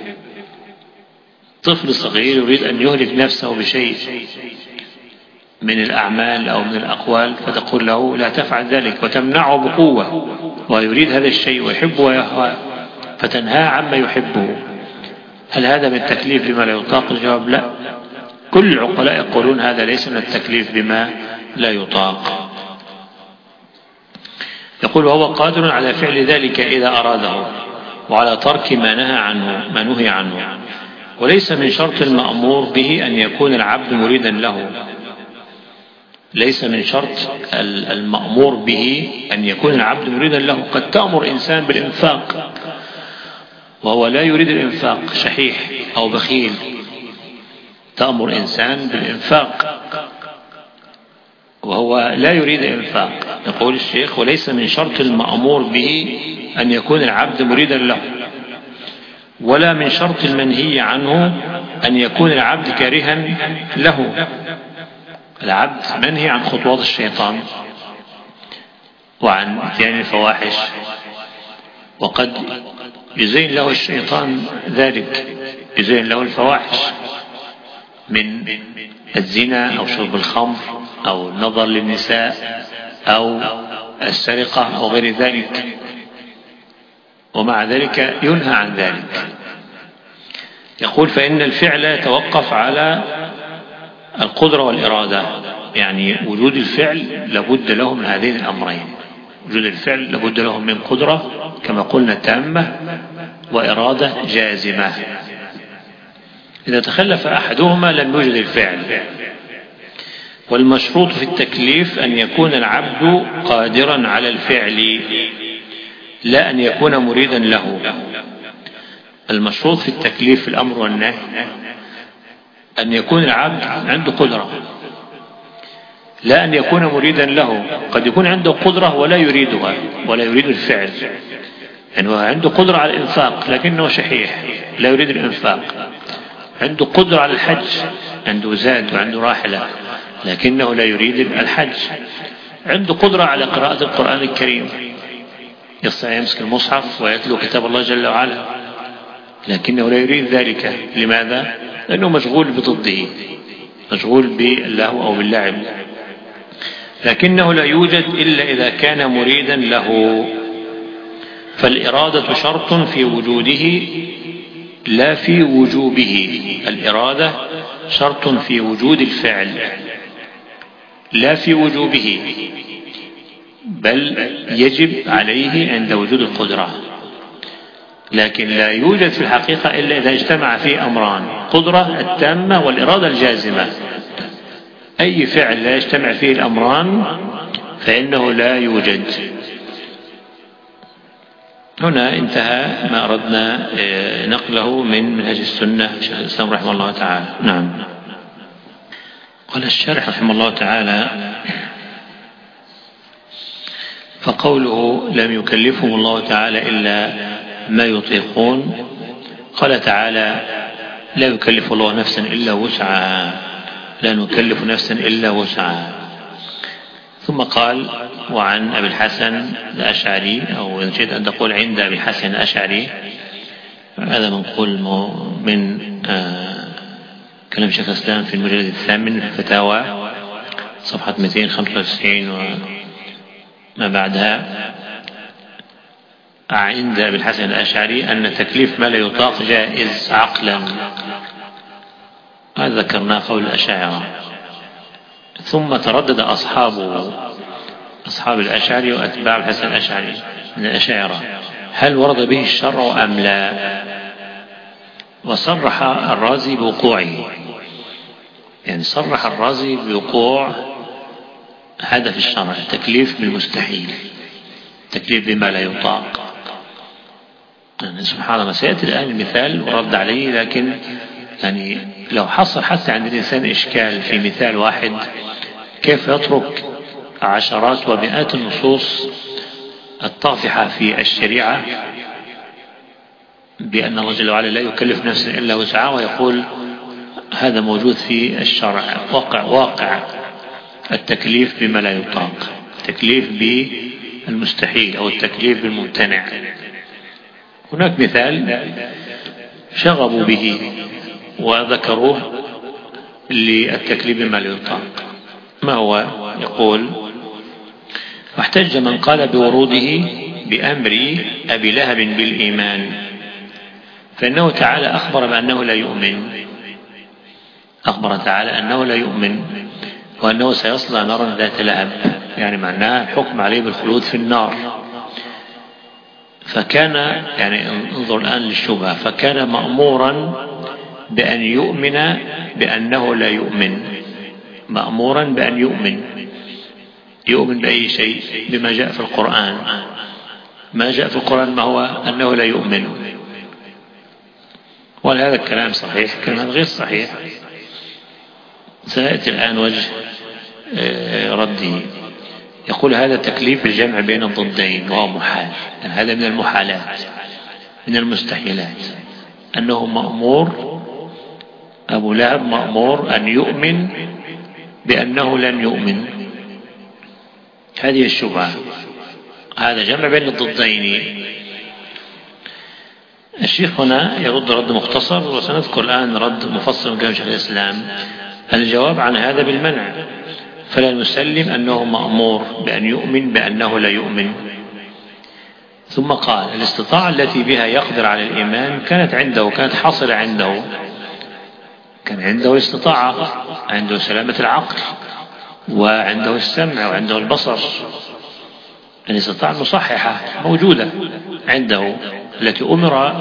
Speaker 1: طفل صغير يريد أن يهلك نفسه بشيء من الأعمال أو من الأقوال، فتقول له لا تفعل ذلك وتمنعه بقوة، ويريد هذا الشيء ويحبه ويهوى فتنهاه عما يحبه. هل هذا من التكليف بما لا يطاق؟ الجواب لا. كل العقلاء يقولون هذا ليس من التكليف بما لا يطاق. يقول وهو قادر على فعل ذلك إذا أراده. وعلى ترك ما نهي عنه. وليس من شرط المأمور به أن يكون العبد مريدا له. ليس من شرط المأمور به أن يكون العبد مريدا له. قد تأمر إنسان بالإنفاق وهو لا يريد الإنفاق، شحيح أو بخيل. تأمر إنسان بالإنفاق وهو لا يريد الإنفاق. يقول الشيخ: وليس من شرط المأمور به أن يكون العبد مريدا له، ولا من شرط المنهي عنه أن يكون العبد كارها له. العبد منهي عن خطوات الشيطان وعن اتيان الفواحش، وقد يزين له الشيطان ذلك، يزين له الفواحش من الزنا أو شرب الخمر أو النظر للنساء أو السرقة أو غير ذلك، ومع ذلك ينهى عن ذلك. يقول: فإن الفعل يتوقف على القدرة والإرادة. يعني وجود الفعل لابد له من هذين الأمرين. وجود الفعل لابد له من قدرة كما قلنا تامة، وإرادة جازمة. إذا تخلف أحدهما لم يوجد الفعل. والمشروط في التكليف أن يكون العبد قادرا على الفعل، لا أن يكون مريدا له. المشروط في التكليف في الأمر والنهي أن يكون العبد عنده قدرة، لا أن يكون مريدا له. قد يكون عنده قدرة ولا يريدها ولا يريد الفعل، يعني هو عنده قدرة على الإنفاق لكنه شحيح لا يريد الإنفاق. عنده قدرة على الحج، عنده زاد وعنده راحلة لكنه لا يريد الحج. عنده قدرة على قراءة القرآن الكريم، يستطيع يمسك المصحف ويتلو كتاب الله جل وعلا لكنه لا يريد ذلك. لماذا؟ لأنه مشغول بضده، مشغول باللهو أو باللعب. لكنه لا يوجد إلا إذا كان مريدا له. فالإرادة شرط في وجوده لا في وجوبه. الإرادة شرط في وجود الفعل لا في وجوبه، بل يجب عليه عند وجود القدرة. لكن لا يوجد في الحقيقة إلا إذا اجتمع فيه أمران: قدرة التامة والإرادة الجازمة. أي فعل لا يجتمع فيه الأمران فإنه لا يوجد. هنا انتهى ما أردنا نقله من منهج السنة شيخ الإسلام رحمه الله تعالى. نعم. قال الشارح رحمه الله تعالى: فقوله لم يكلفهم الله تعالى إلا ما يطيقون. قال تعالى: لا يكلف الله نفسا إلا وسعها، لا نكلف نفسا إلا وسعها. ثم قال: وعن أبي الحسن الأشعري، أو إن شئت أن تقول عند أبي الحسن الأشعري، هذا منقول من كلام شيخ الإسلام في المجلد الثامن في الفتاوى صفحة 295 وما بعدها. عند أبي الحسن الأشعري أن تكليف ما لا يطاق جائز عقلا. هذا ذكرناه قول الأشاعرة. ثم تردد أصحاب الأشعري وأتباع الحسن الأشعري من الأشاعرة هل ورد به الشرع أم لا، وصرح الرازي بوقوعه. يعني صرح الرازي بوقوع هذا في الشرع، التكليف بالمستحيل، التكليف بما لا يطاق. يعني سبحان الله، سيأتي الآن المثال ورد عليه، لكن يعني لو حصل حتى عند الإنسان إشكال في مثال واحد، كيف يترك عشرات ومئات النصوص الطافحة في الشريعة بأن الله جل وعلا لا يكلف نفسا إلا وسعها، ويقول هذا موجود في الشرع، واقع التكليف بما لا يطاق، التكليف بالمستحيل أو التكليف بالممتنع. هناك مثال شغبوا به وذكروه للتكليف بما لا يطاق. ما هو؟ يقول: واحتج من قال بوروده بأمر أبي لهب بالإيمان، فإنه تعالى أخبر بأنه لا يؤمن، أخبر تعالى أنه لا يؤمن وأنه سيصلى نارا ذات لهب، يعني معناه حكم عليه بالخلود في النار. فكان يعني انظر الآن للشبهة، فكان مأمورا بأن يؤمن بأنه لا يؤمن، مأمورا بأن يؤمن بأي شيء، بما جاء في القرآن. ما جاء في القرآن ما هو أنه لا يؤمن. وهل هذا الكلام صحيح؟ كلام غير صحيح. سيأتي الآن وجه رده. يقول هذا تكليف بالجمع بين الضدين وهو محال، يعني هذا من المحالات، من المستحيلات، أنه مأمور، أبو لهب مأمور أن يؤمن بأنه لن يؤمن. هذه الشبهة، هذا جمع بين الضدين. الشيخ هنا يرد رد مختصر، وسنذكر الآن رد مفصل من كلام شيخ الإسلام. الجواب عن هذا بالمنع، فلا نسلم أنه مأمور بأن يؤمن بأنه لا يؤمن. ثم قال الاستطاعة التي بها يقدر على الإيمان كانت عنده، كانت حاصلة عنده، كان عنده الاستطاعة، عنده سلامة العقل، وعنده السمع، وعنده البصر. الاستطاعة المصححة موجودة عنده، التي أمر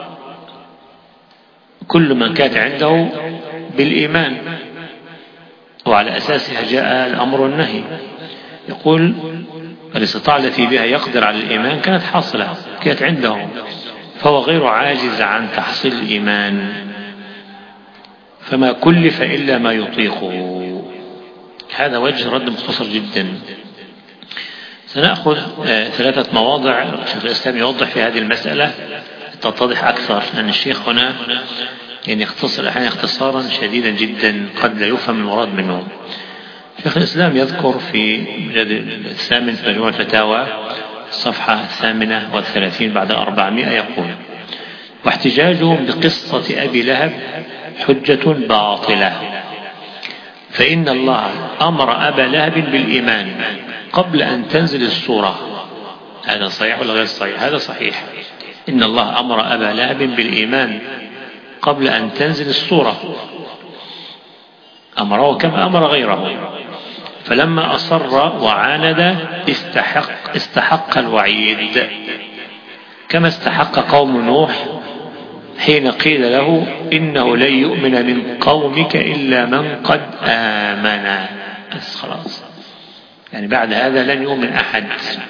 Speaker 1: كل من كانت عنده بالإيمان، وعلى أساسها جاء الأمر والنهي. يقول الاستطاعة التي بها يقدر على الإيمان كانت حاصلة، كانت عنده، فهو غير عاجز عن تحصيل الإيمان، فما كلف إلا ما يطيقه. هذا وجه رد مختصر جدا. سنأخذ 3 مواضع شيخ الإسلام يوضح في هذه المسألة تتضح أكثر، لأن الشيخ هنا يعني يختصر أحيانا اختصارا شديدا جدا قد لا يفهم المراد منه. شيخ الإسلام يذكر في المجلد 8 في مجموع الفتاوى الصفحة 38 بعد 400 يقول: واحتجاجهم بقصة أبي لهب حجة باطلة، فإن الله أمر أبا لهب بالإيمان قبل أن تنزل السورة. هذا صحيح ولا غير صحيح؟ هذا صحيح. إن الله أمر أبا لهب بالإيمان قبل أن تنزل السورة، أمره كما أمر غيره، فلما أصر وعاند استحق الوعيد، كما استحق قوم نوح حين قيل له إنه لن يؤمن من قومك إلا من قد آمن. بس خلاص، يعني بعد هذا لن يؤمن أحد.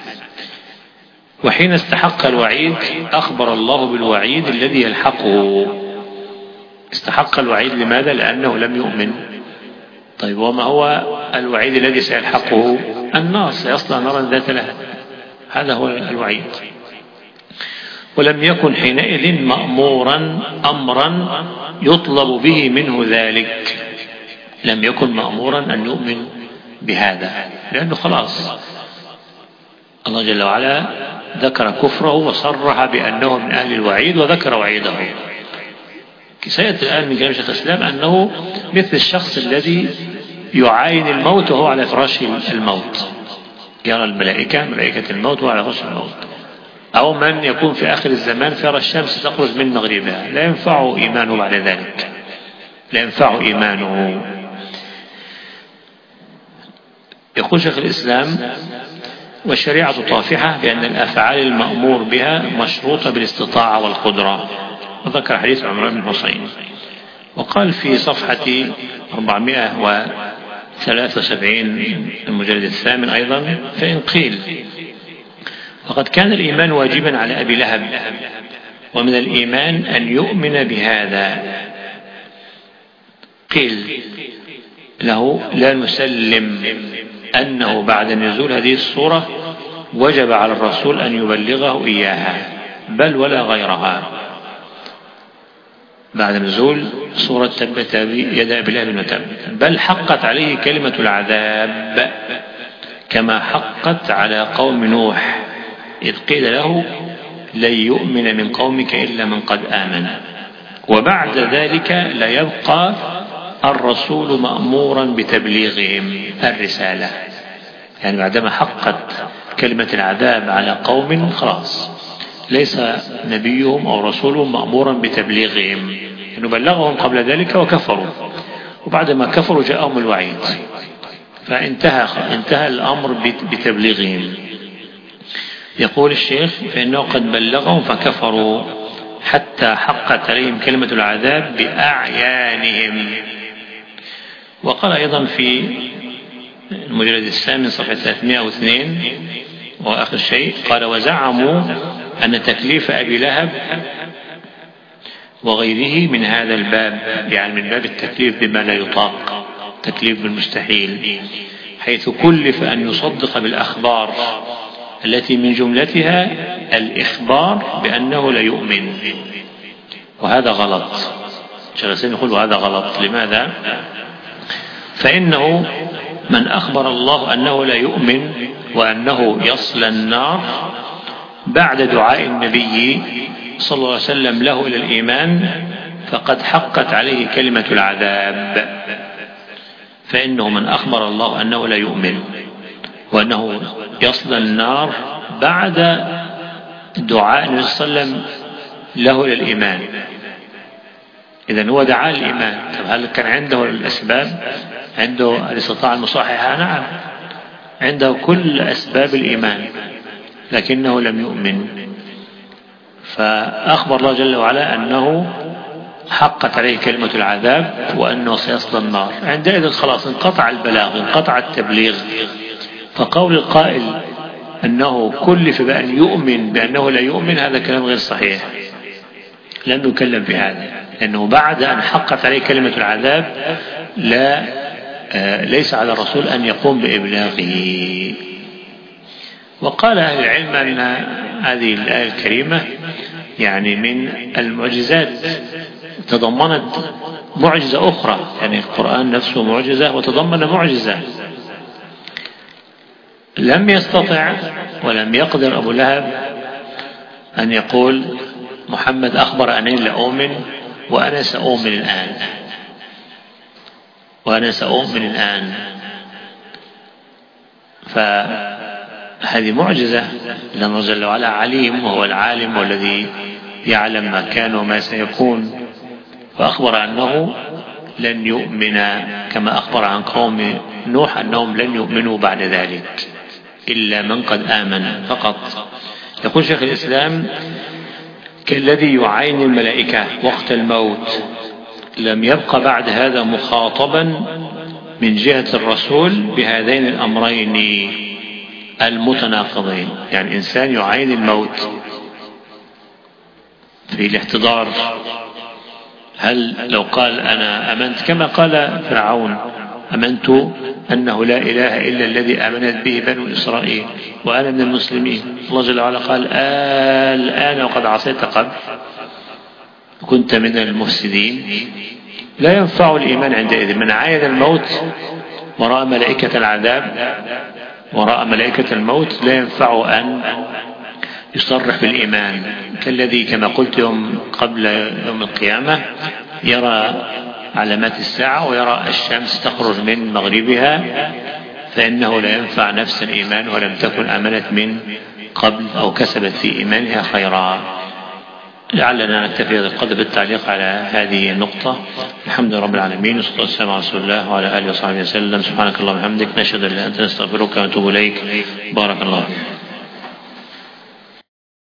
Speaker 1: وحين استحق الوعيد أخبر الله بالوعيد الذي يلحقه. استحق الوعيد لماذا؟ لأنه لم يؤمن. طيب وما هو الوعيد الذي سيلحقه؟ النار، سيصلى نارا ذات لهب، هذا هو الوعيد. ولم يكن حينئذ مأمورا أمرا يطلب به منه ذلك، لم يكن مأمورا أن يؤمن بهذا، لأنه خلاص الله جل وعلا ذكر كفره وصرح بأنه من أهل الوعيد وذكر وعيده. سيأتي الآن من كلام شيخ الإسلام أنه مثل الشخص الذي يعاين الموت وهو على فراش الموت، يرى الملائكة، ملائكة الموت وهو على فراش الموت، أو من يكون في آخر الزمان فيرى الشمس تخرج من مغربها، لا ينفعه إيمانه بعد ذلك، لا ينفعه إيمانه. يقول شيخ الإسلام: والشريعة طافحة بأن الأفعال المأمور بها مشروطة بالاستطاعة والقدرة، وذكر حديث عمران بن حسين. وقال في صفحة 473 المجلد 8 أيضا: فإن قيل فقد كان الإيمان واجبا على أبي لهب، ومن الإيمان أن يؤمن بهذا، قيل له: لا نسلم أنه بعد نزول هذه الصورة وجب على الرسول أن يبلغه إياها، بل ولا غيرها. بعد نزول سورة تبت يدا أبي لهب وتب، بل حقت عليه كلمة العذاب كما حقت على قوم نوح إذ قيل له: لن يؤمن من قومك إلا من قد آمن. وبعد ذلك لا يبقى الرسول مأمورا بتبليغهم الرسالة، يعني بعدما حقت كلمة العذاب على قوم خلاص ليس نبيهم أو رسولهم مأمورا بتبليغهم، إنه بلغهم قبل ذلك وكفروا، وبعدما كفروا جاءهم الوعيد، فانتهى الأمر بتبليغهم. يقول الشيخ فإنه قد بلغهم فكفروا حتى حقت عليهم كلمة العذاب بأعيانهم. وقال أيضا في المجلد الثامن صفحة 302 وآخر شيء قال وزعموا أن تكليف أبي لهب وغيره من هذا الباب، يعني من باب التكليف بما لا يطاق، تكليف بالمستحيل، حيث كلف أن يصدق بالأخبار التي من جملتها الإخبار بأنه لا يؤمن، وهذا غلط. شغسين يقول وهذا غلط. لماذا؟ فإنه من أخبر الله أنه لا يؤمن وأنه يصلى النار بعد دعاء النبي صلى الله عليه وسلم له إلى الإيمان فقد حقت عليه كلمة العذاب. فإنه من أخبر الله أنه لا يؤمن وأنه يصلى النار بعد دعاء النبي صلى الله عليه وسلم له إلى الإيمان، إذن هو دعا الإيمان. طب هل كان عنده الأسباب؟ عنده الاستطاعة المصححة؟ نعم، عنده كل أسباب الإيمان، لكنه لم يؤمن. فأخبر الله جل وعلا أنه حقت عليه كلمة العذاب وأنه سيصلى النار. عندئذ خلاص انقطع البلاغ، انقطع التبليغ. فقول القائل أنه كلف بأن يؤمن بأنه لا يؤمن هذا كلام غير صحيح، لم يكلم بهذا، لأنه بعد أن حقت عليه كلمة العذاب ليس على الرسول أن يقوم بإبلاغه. وقال أهل العلم أن هذه الآية الكريمة يعني من المعجزات، تضمنت معجزة أخرى، يعني القرآن نفسه معجزة وتضمن معجزة. لم يستطع ولم يقدر أبو لهب أن يقول محمد أخبر أنني لا أؤمن وأنا سأؤمن الآن، وأنا سأؤمن الآن. فهذه معجزة، لأن الله جل وعلا عليم وهو العالم والذي يعلم ما كان وما سيكون. فأخبر أنه لن يؤمن كما أخبر عن قوم نوح أنهم لن يؤمنوا بعد ذلك إلا من قد آمن فقط. يقول شيخ الإسلام كالذي يعاين الملائكة وقت الموت، لم يبق بعد هذا مخاطبا من جهة الرسول بهذين الأمرين المتناقضين. يعني إنسان يعاين الموت في الاحتضار، هل لو قال أنا آمنت كما قال فرعون آمنت أنه لا إله إلا الذي آمنت به بنو إسرائيل وأنا من المسلمين، الله جل وعلا قال الآن وقد عصيت قبل كنت من المفسدين، لا ينفع الإيمان عندئذ. من عاين الموت وراء ملائكة العذاب وراء ملائكة الموت لا ينفع أن يصرح بالإيمان، كالذي كما قلت قبل يوم القيامة يرى علامات الساعة ويرى الشمس تخرج من مغربها، فإنه لا ينفع نفس الإيمان ولم تكن آمنت من قبل أو كسبت في إيمانها خيرا. لعلنا نكتفي هذا القدر بالتعليق على هذه النقطة. الحمد لله رب العالمين، والصلاة والسلام على رسول الله وعلى آله وصحبه وسلم. سبحانك اللهم وبحمدك، نشهد أن لا إله إلا أنت، نستغفرك ونتوب إليك. بارك الله.